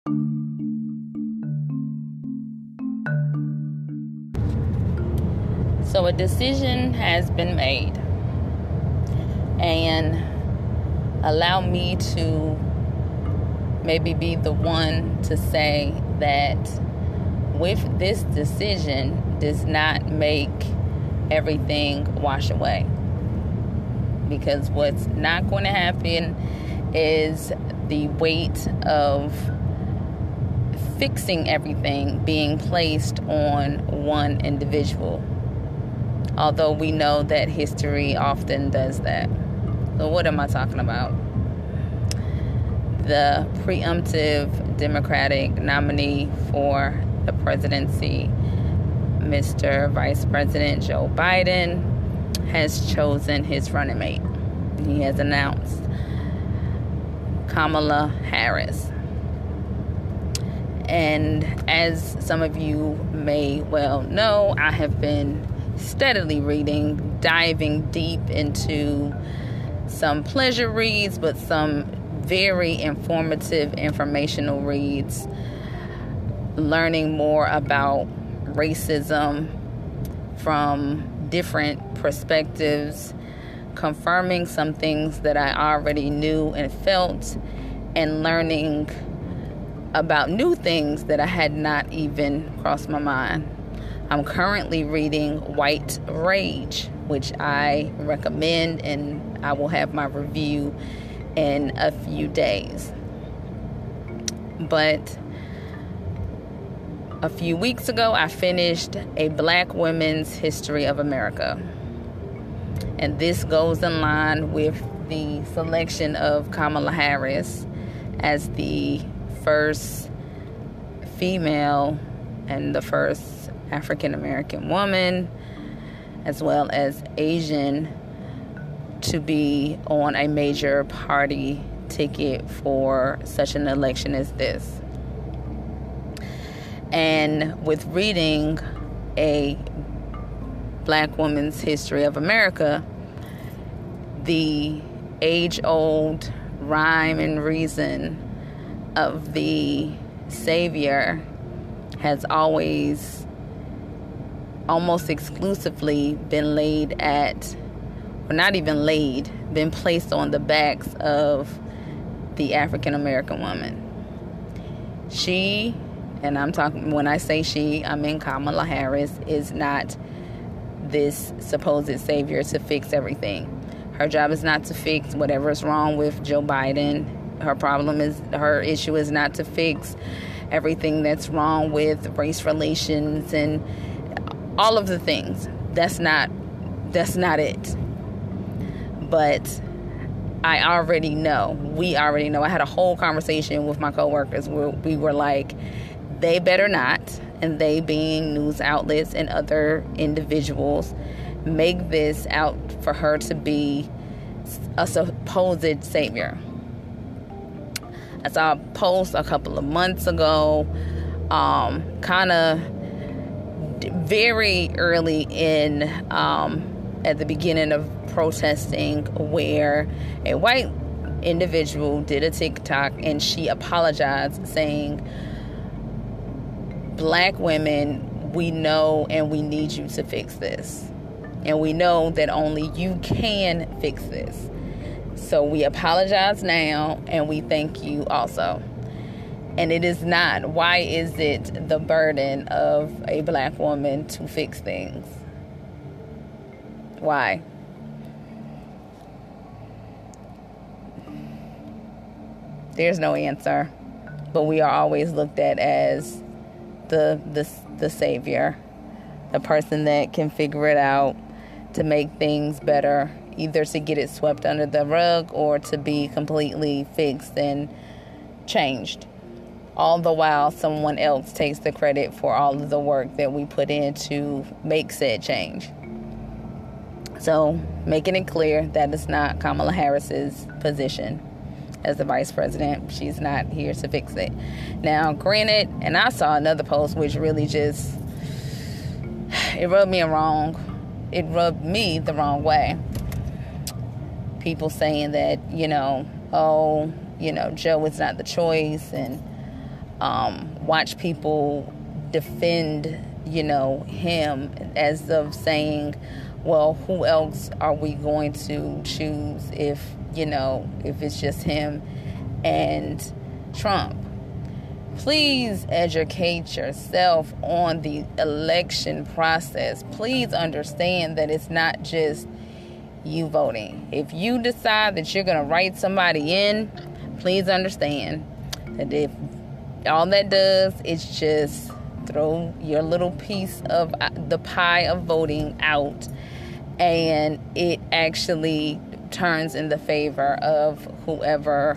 So a decision has been made, and allow me to maybe be the one to say that with this decision does not make everything wash away. Because what's not going to happen is the weight of fixing everything being placed on one individual. Although we know that history often does that. So what am I talking about? The preemptive Democratic nominee for the presidency, Mr. Vice President Joe Biden, has chosen his running mate. He has announced Kamala Harris. And as some of you may well know, I have been steadily reading, diving deep into some pleasure reads, but some very informative, informational reads, learning more about racism from different perspectives, confirming some things that I already knew and felt, and learning about new things that I had not even crossed my mind. I'm currently reading White Rage, which I recommend, and I will have my review in a few days. But a few weeks ago, I finished A Black Women's History of America. And this goes in line with the selection of Kamala Harris as the first female and the first African American woman, as well as Asian, to be on a major party ticket for such an election as this. And with reading A Black Woman's History of America, the age-old rhyme and reason of the savior has always, almost exclusively, been laid at, or not even laid, been placed on the backs of the African American woman. She, and I'm talking, when I say she, I mean Kamala Harris, is not this supposed savior to fix everything. Her job is not to fix whatever is wrong with Joe Biden. Her issue is not to fix everything that's wrong with race relations and all of the things. That's not it. But we already know. I had a whole conversation with my coworkers where we were like, they better not, and they being news outlets and other individuals, make this out for her to be a supposed savior. I saw a post a couple of months ago, kind of very early in, at the beginning of protesting, where a white individual did a TikTok and she apologized, saying, "Black women, we know and we need you to fix this. And we know that only you can fix this. So we apologize now and we thank you also." And it is not. Why is it the burden of a black woman to fix things? Why? There's no answer. But we are always looked at as the savior, the person that can figure it out to make things better, either to get it swept under the rug or to be completely fixed and changed. All the while, someone else takes the credit for all of the work that we put in to make said change. So, making it clear that it's not Kamala Harris's position as the vice president. She's not here to fix it. Now, granted, and I saw another post which really just, it rubbed me wrong. It rubbed me the wrong way. People saying that, Joe is not the choice, and watch people defend, him as of saying, well, who else are we going to choose if it's just him and Trump? Please educate yourself on the election process. Please understand that it's not just you voting. If you decide that you're going to write somebody in, please understand that if all that does is just throw your little piece of the pie of voting out, and it actually turns in the favor of whoever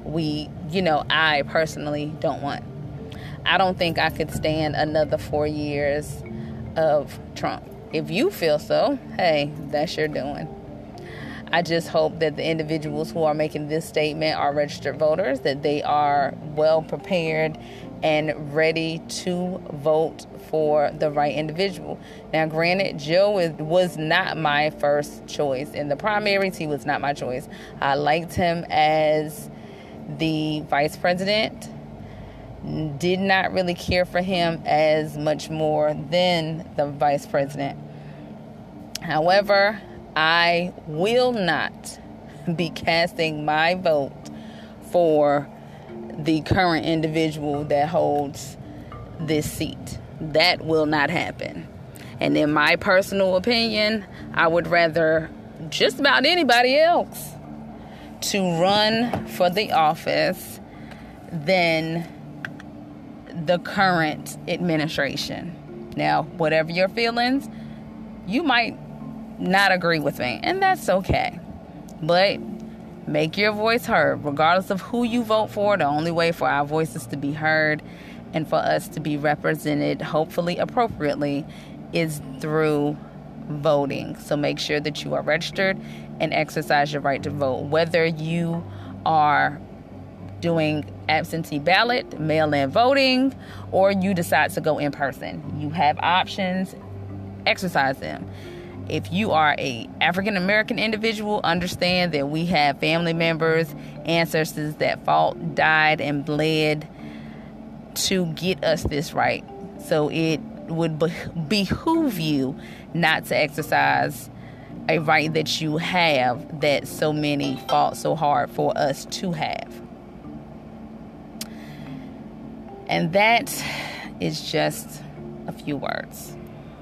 I personally don't want. I don't think I could stand another 4 years of Trump. If you feel so, hey, that's your doing. I just hope that the individuals who are making this statement are registered voters, that they are well prepared and ready to vote for the right individual. Now, granted, Joe was not my first choice. In the primaries, he was not my choice. I liked him as the vice president, did not really care for him as much more than the vice president. However, I will not be casting my vote for the current individual that holds this seat. That will not happen. And in my personal opinion, I would rather just about anybody else to run for the office than the current administration. Now, whatever your feelings, you might not agree with me, and that's okay. But make your voice heard. Regardless of who you vote for, the only way for our voices to be heard and for us to be represented, hopefully appropriately, is through voting. So make sure that you are registered and exercise your right to vote. Whether you are doing absentee ballot, mail-in voting, or you decide to go in person, you have options. Exercise them. If you are a African American individual, understand that we have family members, ancestors that fought, died, and bled to get us this right. So it would behoove you not to exercise a right that you have that so many fought so hard for us to have. And that is just a few words.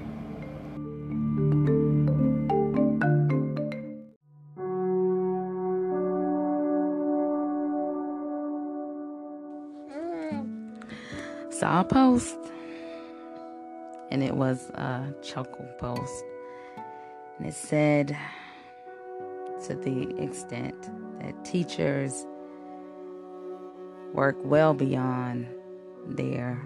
Saw a post, and it was a chuckle post, and it said, to the extent that teachers work well beyond their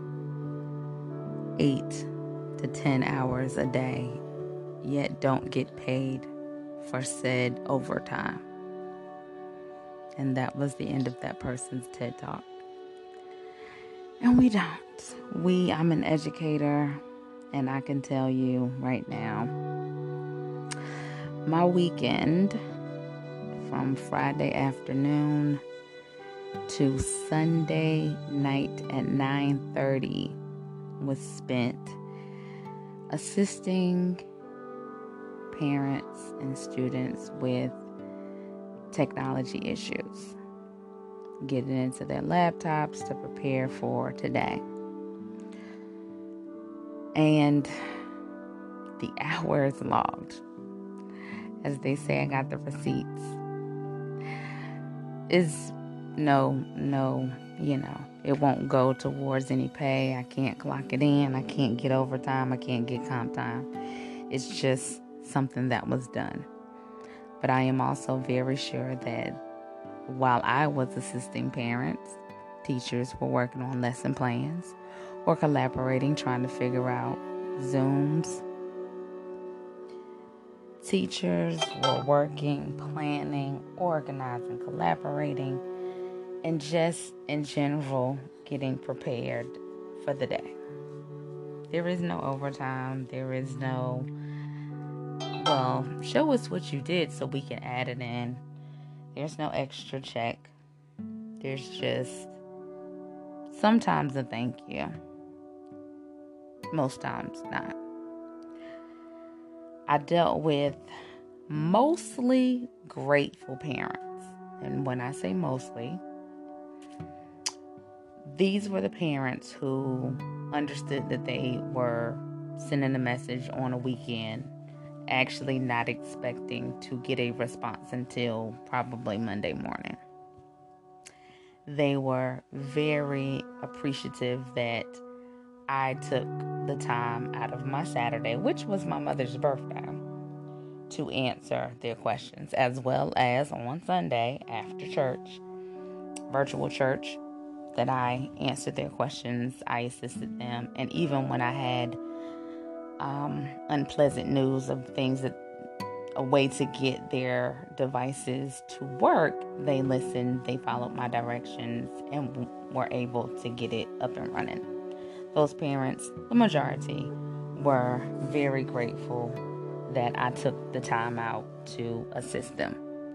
8 to 10 hours a day, yet don't get paid for said overtime. And that was the end of that person's TED Talk. And we don't. I'm an educator, and I can tell you right now, my weekend from Friday afternoon to Sunday night at 9:30 was spent assisting parents and students with technology issues, getting into their laptops to prepare for today. And the hours logged, as they say, I got the receipts, is no, it won't go towards any pay. I can't clock it in. I can't get overtime. I can't get comp time. It's just something that was done. But I am also very sure that while I was assisting parents, teachers were working on lesson plans or collaborating, trying to figure out Zooms. Teachers were working, planning, organizing, collaborating, and just in general getting prepared for the day. There is no overtime. There is no, show us what you did so we can add it in. There's no extra check. There's just sometimes a thank you. Most times not. I dealt with mostly grateful parents. And when I say mostly, these were the parents who understood that they were sending a message on a weekend, actually not expecting to get a response until probably Monday morning. They were very appreciative that I took the time out of my Saturday, which was my mother's birthday, to answer their questions, as well as on Sunday after church, virtual church, that I answered their questions, I assisted them, and even when I had unpleasant news of things that a way to get their devices to work, they listened, they followed my directions, and were able to get it up and running. Those parents, the majority, were very grateful that I took the time out to assist them.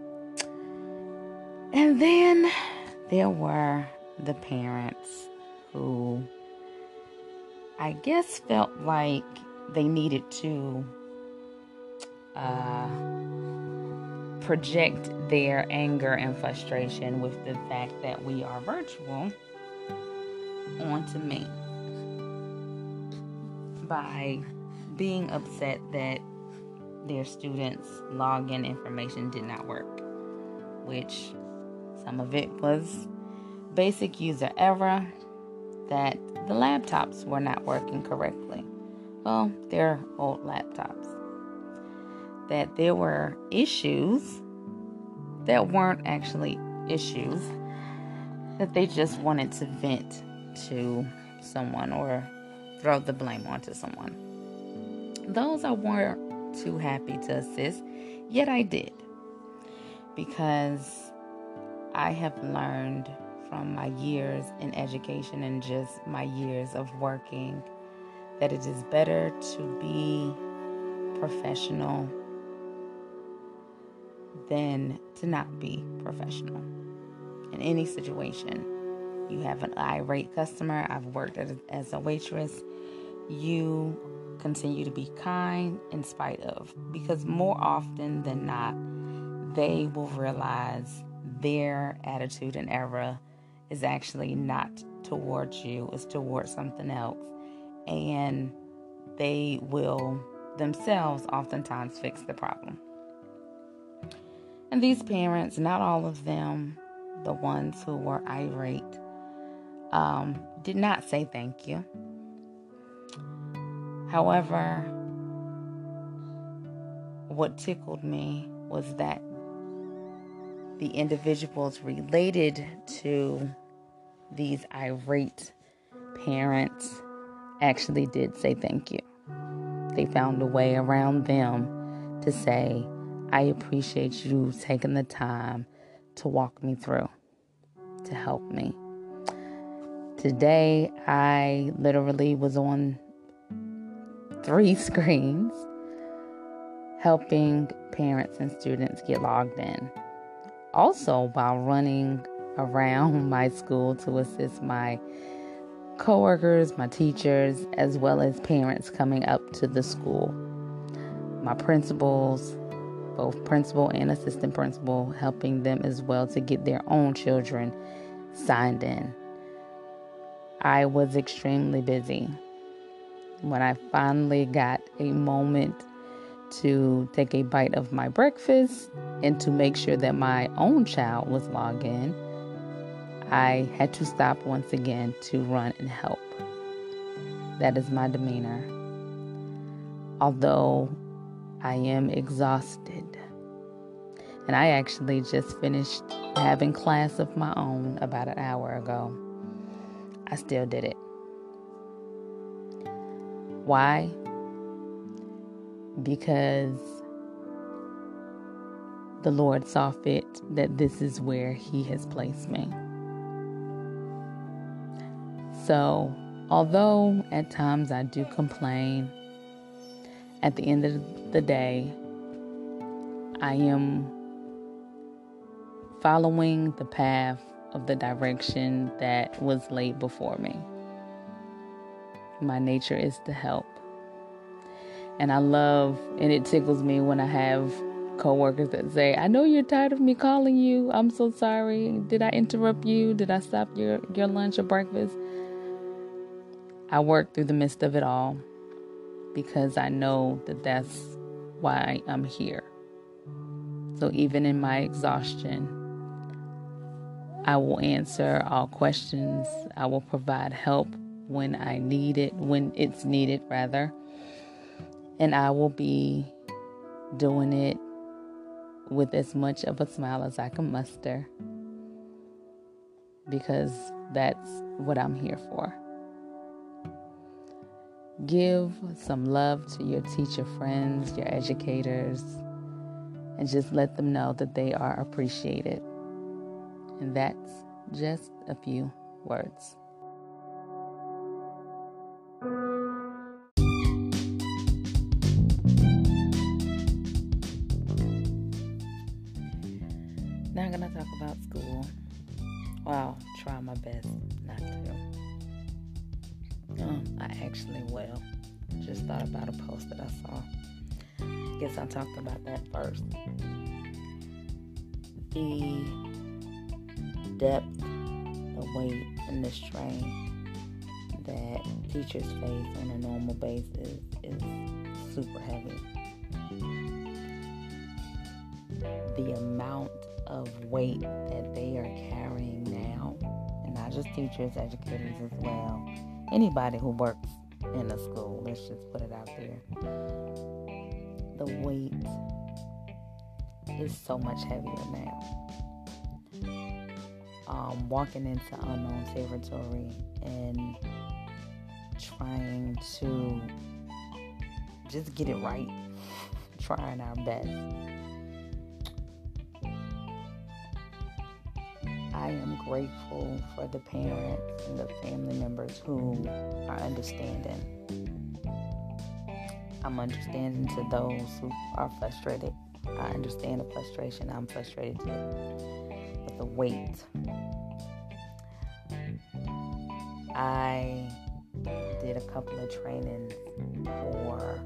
And then there were the parents who I guess felt like they needed to project their anger and frustration with the fact that we are virtual onto me by being upset that their students' login information did not work, which some of it was basic user error, that the laptops were not working correctly. Well, they're old laptops. That there were issues that weren't actually issues, that they just wanted to vent to someone or throw the blame onto someone. Those I weren't too happy to assist, yet I did, because I have learned from my years in education and just my years of working that it is better to be professional than to not be professional. In any situation, you have an irate customer. I've worked as a waitress. You continue to be kind in spite of, because more often than not, they will realize their attitude and error is actually not towards you, it's towards something else. And they will themselves oftentimes fix the problem. And these parents, not all of them, the ones who were irate, did not say thank you. However, what tickled me was that the individuals related to these irate parents actually did say thank you. They found a way around them to say, I appreciate you taking the time to walk me through, to help me. Today, I literally was on 3 screens helping parents and students get logged in. Also, while running around my school to assist my coworkers, my teachers, as well as parents coming up to the school. My principals, both principal and assistant principal, helping them as well to get their own children signed in. I was extremely busy. When I finally got a moment to take a bite of my breakfast and to make sure that my own child was logged in, I had to stop once again to run and help. That is my demeanor. Although I am exhausted. And I actually just finished having class of my own about an hour ago. I still did it. Why? Because the Lord saw fit that this is where He has placed me. So, although at times I do complain, at the end of the day, I am following the path of the direction that was laid before me. My nature is to help. And I love, and it tickles me when I have coworkers that say, I know you're tired of me calling you. I'm so sorry. Did I interrupt you? Did I stop your lunch or breakfast? I work through the midst of it all because I know that that's why I'm here. So even in my exhaustion, I will answer all questions. I will provide help when it's needed rather. And I will be doing it with as much of a smile as I can muster, because that's what I'm here for. Give some love to your teacher friends, your educators, and just let them know that they are appreciated. And that's just a few words. Now I'm going to talk about school. Well, I'll try my best not to. I actually will. Just thought about a post that I saw. Guess I'll talk about that first. The depth, the weight, and the strain that teachers face on a normal basis is super heavy. The amount of weight that they are carrying now, and not just teachers, educators as well, anybody who works in a school, let's just put it out there. The weight is so much heavier now. Walking into unknown territory and trying to just get it right, trying our best. I am grateful for the parents and the family members who are understanding. I'm understanding to those who are frustrated. I understand the frustration. I'm frustrated too. But the weight. I did a couple of trainings for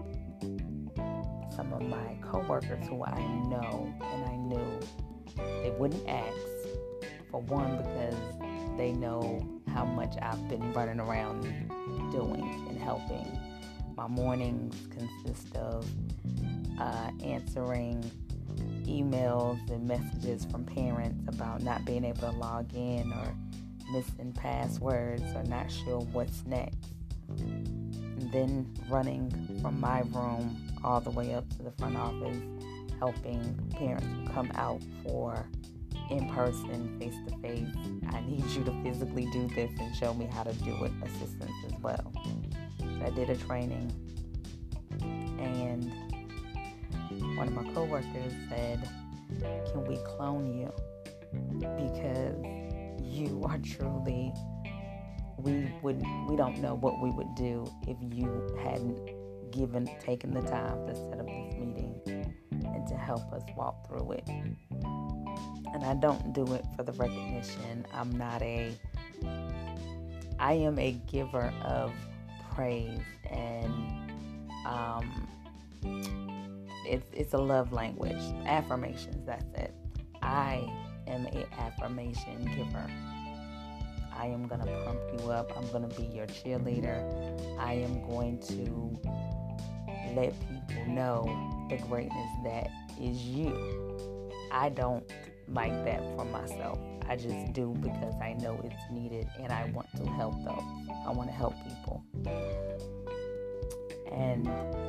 some of my coworkers who I know, and I knew they wouldn't ask. For one, because they know how much I've been running around doing and helping. My mornings consist of answering emails and messages from parents about not being able to log in or missing passwords or not sure what's next. And then running from my room all the way up to the front office, helping parents who come out for in-person, face-to-face. I need you to physically do this and show me how to do it, assistance as well. So I did a training, and one of my coworkers said, can we clone you? Because you are truly, we don't know what we would do if you hadn't taken the time to set up this meeting and to help us walk through it. And I don't do it for the recognition. I am a giver of praise, and it's a love language. Affirmations, that's it. I am an affirmation giver. I am going to pump you up. I'm going to be your cheerleader. I am going to let people know the greatness that is you. I don't like that for myself. I just do because I know it's needed, and I want to help those. I want to help people. And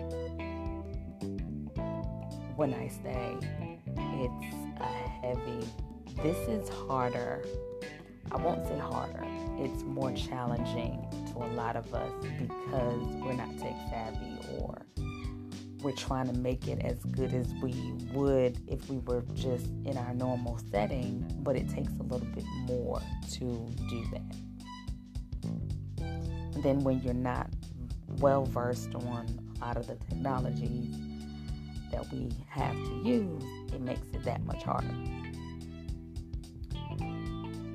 when I say it's this is harder. I won't say harder. It's more challenging to a lot of us because we're not tech savvy, or we're trying to make it as good as we would if we were just in our normal setting, but it takes a little bit more to do that. And then when you're not well versed on a lot of the technologies that we have to use, it makes it that much harder.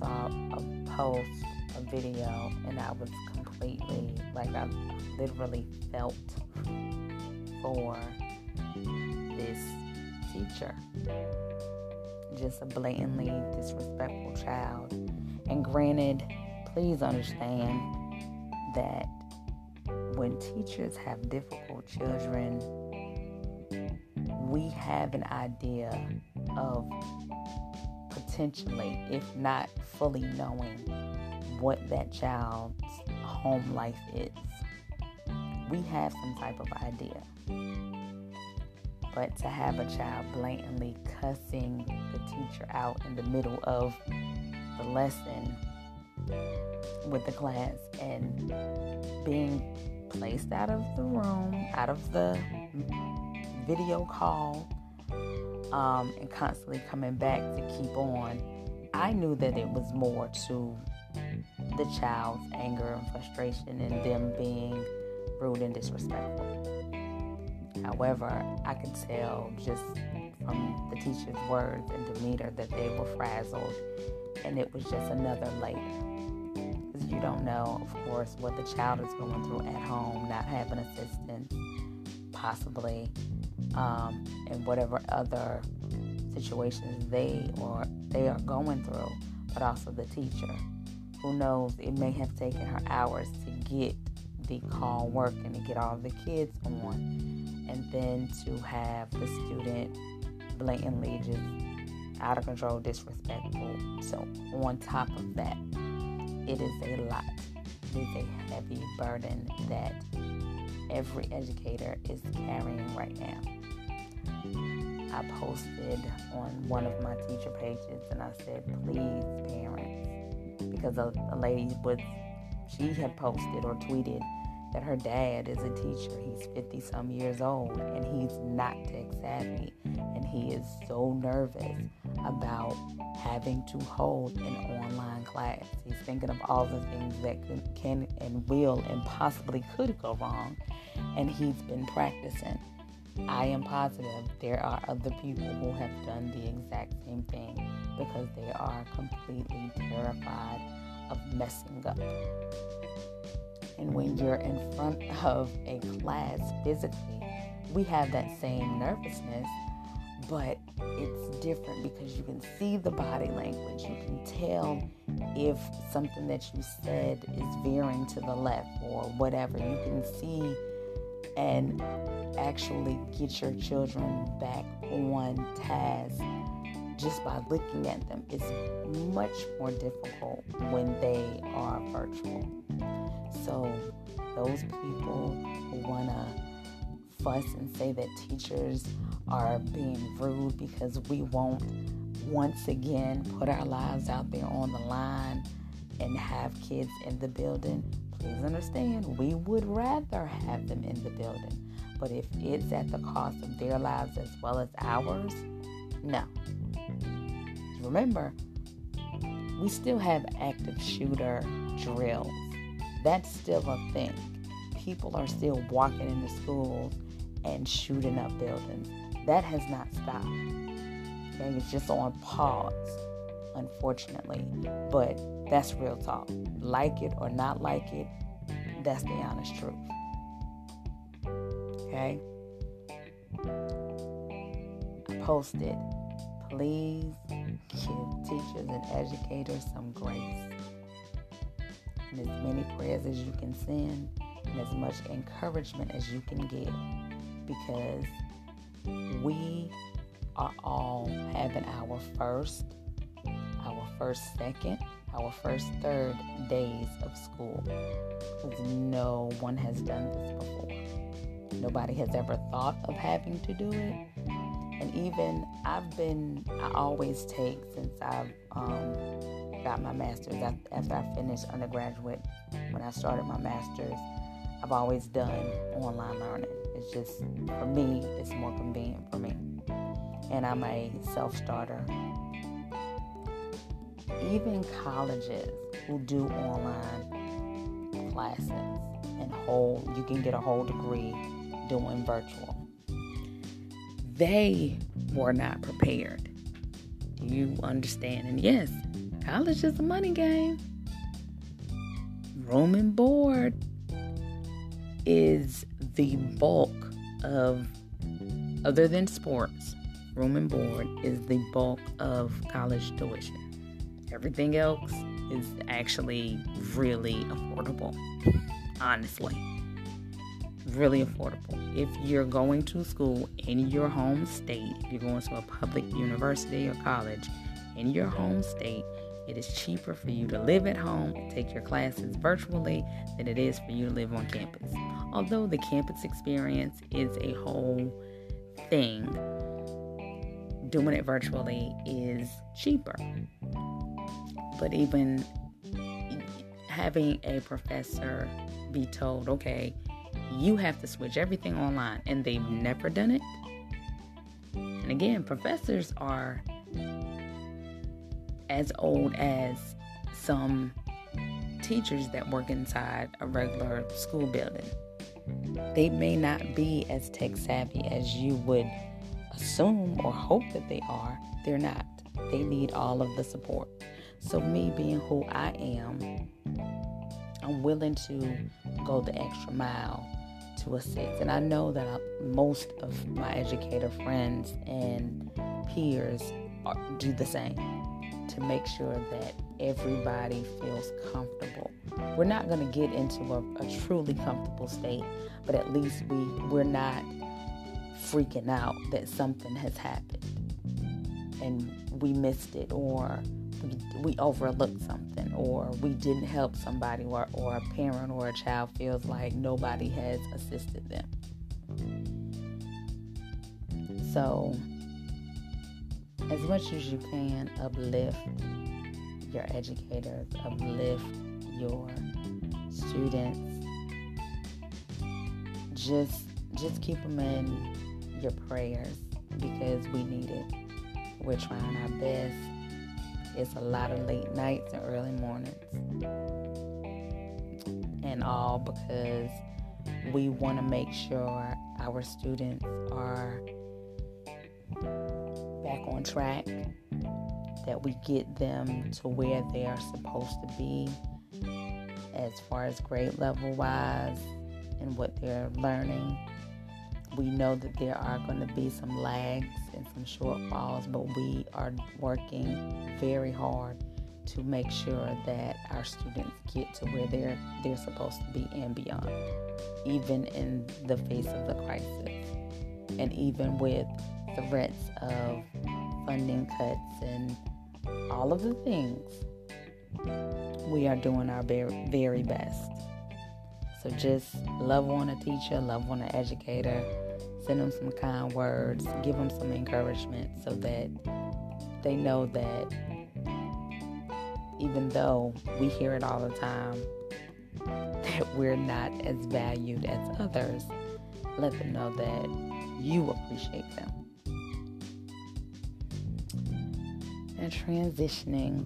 saw a post, a video, and I was completely, I literally felt for this teacher. Just a blatantly disrespectful child. And granted, please understand that when teachers have difficult children, we have an idea of potentially, if not fully knowing, what that child's home life is. We have some type of idea. But to have a child blatantly cussing the teacher out in the middle of the lesson with the class and being placed out of the room, out of the video call, and constantly coming back to keep on, I knew that it was more to the child's anger and frustration and them being rude and disrespectful. However, I could tell just from the teacher's words and demeanor that they were frazzled, and it was just another layer. Because you don't know, of course, what the child is going through at home, not having assistance, possibly, and whatever other situations they are going through, but also the teacher. Who knows, it may have taken her hours to get the call working, to get all the kids on, and then to have the student blatantly just out of control, disrespectful. So on top of that, it is a lot. It is a heavy burden that every educator is carrying right now. I posted on one of my teacher pages and I said, please, parents, because a lady she had posted or tweeted that her dad is a teacher. He's 50-some years old and he's not tech savvy, and he is so nervous about having to hold an online class. He's thinking of all the things that can and will and possibly could go wrong, and he's been practicing. I am positive there are other people who have done the exact same thing because they are completely terrified of messing up. And when you're in front of a class physically, we have that same nervousness, but it's different because you can see the body language. You can tell if something that you said is veering to the left or whatever. You can see and actually get your children back on task just by looking at them. It's much more difficult when they are virtual. So those people who want to fuss and say that teachers are being rude because we won't once again put our lives out there on the line and have kids in the building, please understand, we would rather have them in the building. But if it's at the cost of their lives as well as ours, no. Remember, we still have active shooter drills. That's still a thing. People are still walking into schools and shooting up buildings. That has not stopped. Okay? It's just on pause, unfortunately. But that's real talk. Like it or not like it, that's the honest truth. Okay? I posted, please give teachers and educators some grace. And as many prayers as you can send, and as much encouragement as you can give, because we are all having our first, second, our first, third days of school. Because no one has done this before. Nobody has ever thought of having to do it. And even I always take, since I've got my master's, after I finished undergraduate, when I started my master's, I've always done online learning. It's just, for me, it's more convenient for me. And I'm a self-starter. Even colleges who do online classes and you can get a whole degree doing virtual, they were not prepared. You understand? And yes, College is a money game. Room and board is the bulk of, other than sports, room and board is the bulk of college tuition. Everything else is actually really affordable, honestly. Really affordable. If you're going to school in your home state, if you're going to a public university or college in your home state, it is cheaper for you to live at home and take your classes virtually than it is for you to live on campus. Although the campus experience is a whole thing, doing it virtually is cheaper. But even having a professor be told, okay, you have to switch everything online, and they've never done it. And again, professors are as old as some teachers that work inside a regular school building. They may not be as tech savvy as you would assume or hope that they are. They're not. They need all of the support. So me being who I am, I'm willing to go the extra mile to assist. And I know that most of my educator friends and peers do the same, to make sure that everybody feels comfortable. We're not going to get into a truly comfortable state, but at least we're not freaking out that something has happened and we missed it, or we overlooked something, or we didn't help somebody, or a parent or a child feels like nobody has assisted them. So, as much as you can, uplift your educators, uplift your students. Just keep them in your prayers, because we need it. We're trying our best. It's a lot of late nights and early mornings. And all because we want to make sure our students are back on track, that we get them to where they are supposed to be as far as grade level wise and what they're learning. We know that there are going to be some lags and some shortfalls, but we are working very hard to make sure that our students get to where they're supposed to be and beyond, even in the face of the crisis, and even with threats of funding cuts and all of the things. We are doing our very, very best. So just love on a teacher, love on an educator, send them some kind words, give them some encouragement, so that they know that even though we hear it all the time, that we're not as valued as others, let them know that you appreciate them. And transitioning.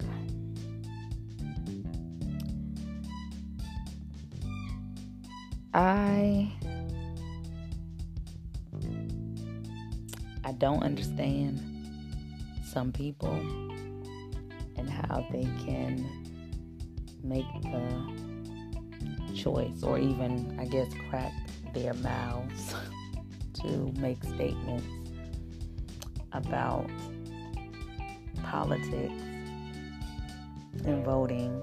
I don't understand some people and how they can make the choice, or even, I guess, crack their mouths to make statements about politics and voting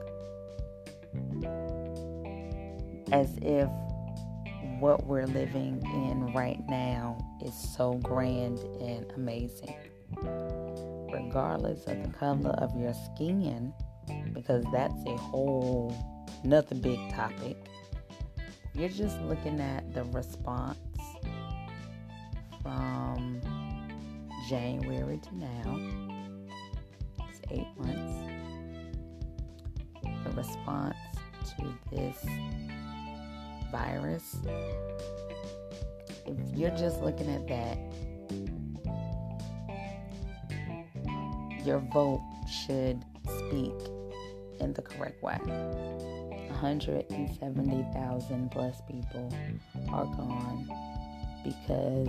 as if what we're living in right now is so grand and amazing. Regardless of the color of your skin, because that's a whole another big topic. You're just looking at the response from January to now. It's 8 months. The response to this virus. If you're just looking at that, your vote should speak in the correct way. 170,000 plus people are gone because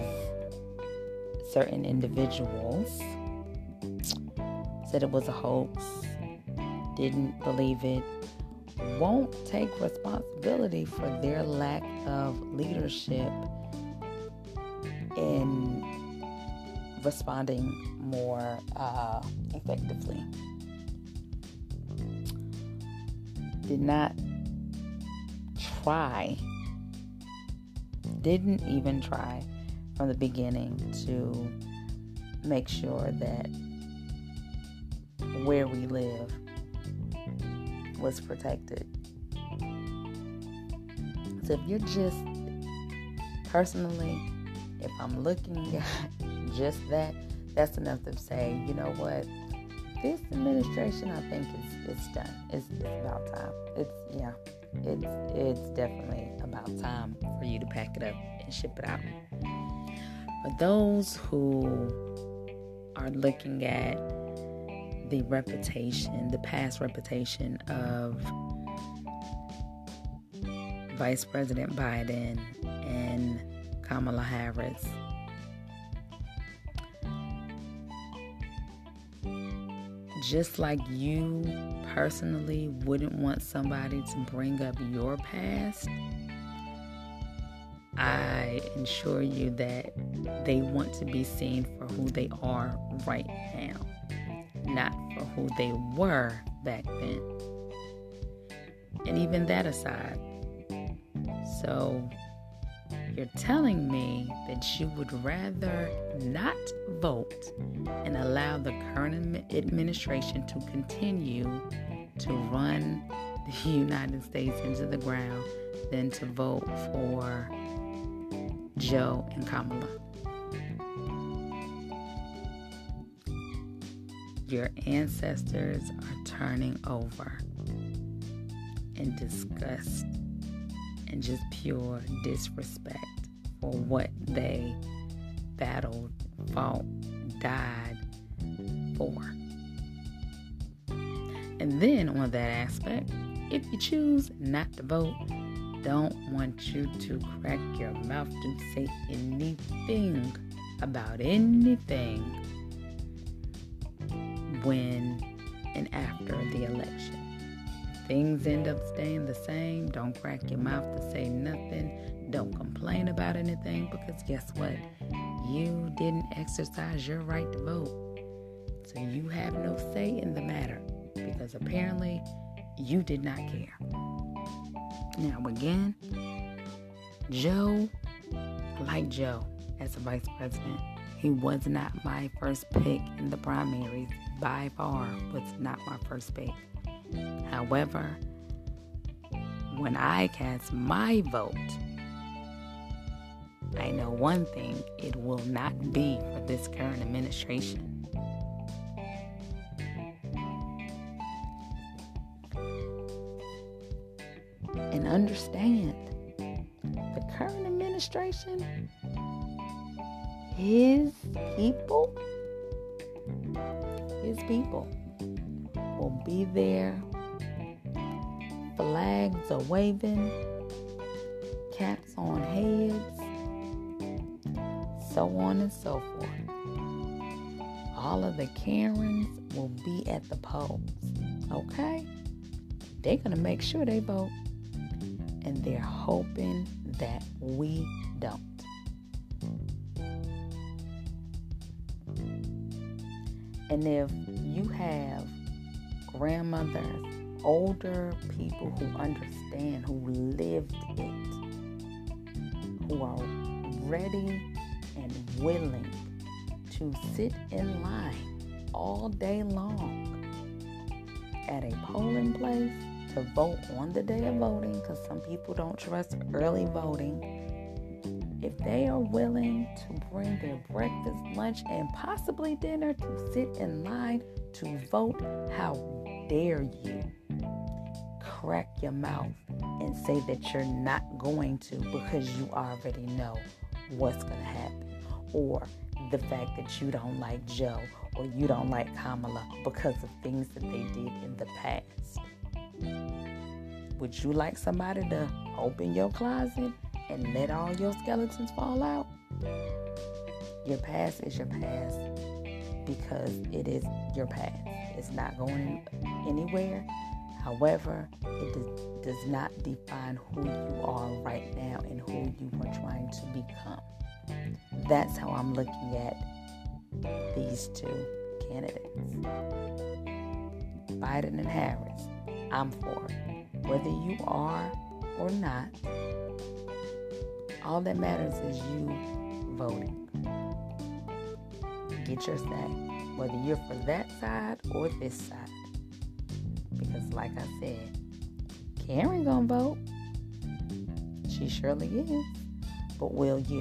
certain individuals said it was a hoax, didn't believe it, won't take responsibility for their lack of leadership in responding more effectively. Did not try, didn't even try from the beginning to make sure that where we live was protected. So if you're just, personally, if I'm looking at just that, that's enough to say, you know what, this administration, I think it's done. It's about time. It's definitely about time for you to pack it up and ship it out. For those who are looking at the reputation, the past reputation of Vice President Biden and Kamala Harris, just like you personally wouldn't want somebody to bring up your past, I assure you that they want to be seen for who they are right now, not for who they were back then. And even that aside, so you're telling me that you would rather not vote and allow the current administration to continue to run the United States into the ground than to vote for Joe and Kamala. Your ancestors are turning over in disgust and just pure disrespect for what they battled, fought, died for. And then on that aspect, if you choose not to vote, don't want you to crack your mouth to say anything about anything when and after the election. Things end up staying the same. Don't crack your mouth to say nothing. Don't complain about anything, because guess what? You didn't exercise your right to vote. So you have no say in the matter, because apparently you did not care. Now again, Joe, like Joe as a vice president, he was not my first pick in the primaries. By far was not my first pick. However, when I cast my vote, I know one thing: it will not be for this current administration. And understand, the current administration, his people will be there. Flags are waving, caps on heads, so on and so forth. All of the Karens will be at the polls, okay? They're going to make sure they vote, and they're hoping that we don't. And if you have grandmothers, older people who understand, who lived it, who are ready and willing to sit in line all day long at a polling place to vote on the day of voting, because some people don't trust early voting, if they are willing to bring their breakfast, lunch, and possibly dinner to sit in line to vote, how dare you crack your mouth and say that you're not going to, because you already know what's going to happen, or the fact that you don't like Joe or you don't like Kamala because of things that they did in the past. Would you like somebody to open your closet and let all your skeletons fall out? Your past is your past, because it is your past. It's not going anywhere. However, it does not define who you are right now and who you are trying to become. That's how I'm looking at these two candidates. Biden and Harris. I'm for it. Whether you are or not, all that matters is you voting. Get your say. Whether you're for that side or this side. Because like I said, Karen gonna vote. She surely is. But will you?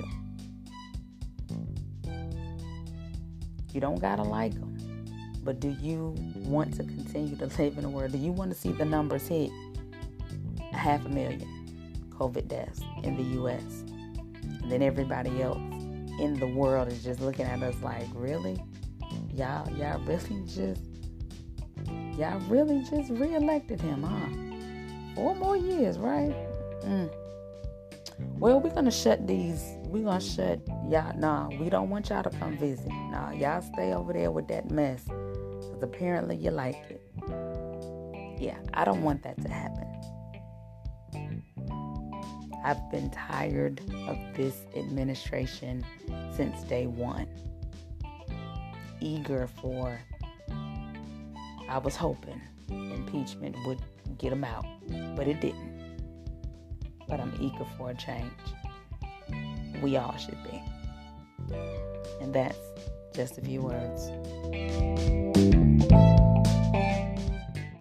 You don't gotta like them. But do you want to continue to live in a world? Do you want to see the numbers hit 500,000 COVID deaths in the U.S.? And then everybody else in the world is just looking at us like, really? Y'all really just reelected him, huh? 4 more years, right? Well, we're gonna shut y'all. Nah, we don't want y'all to come visit. Nah, y'all stay over there with that mess. Because apparently you like it. Yeah, I don't want that to happen. I've been tired of this administration since day one. I was hoping impeachment would get them out, but it didn't. But I'm eager for a change. We all should be. And that's just a few words.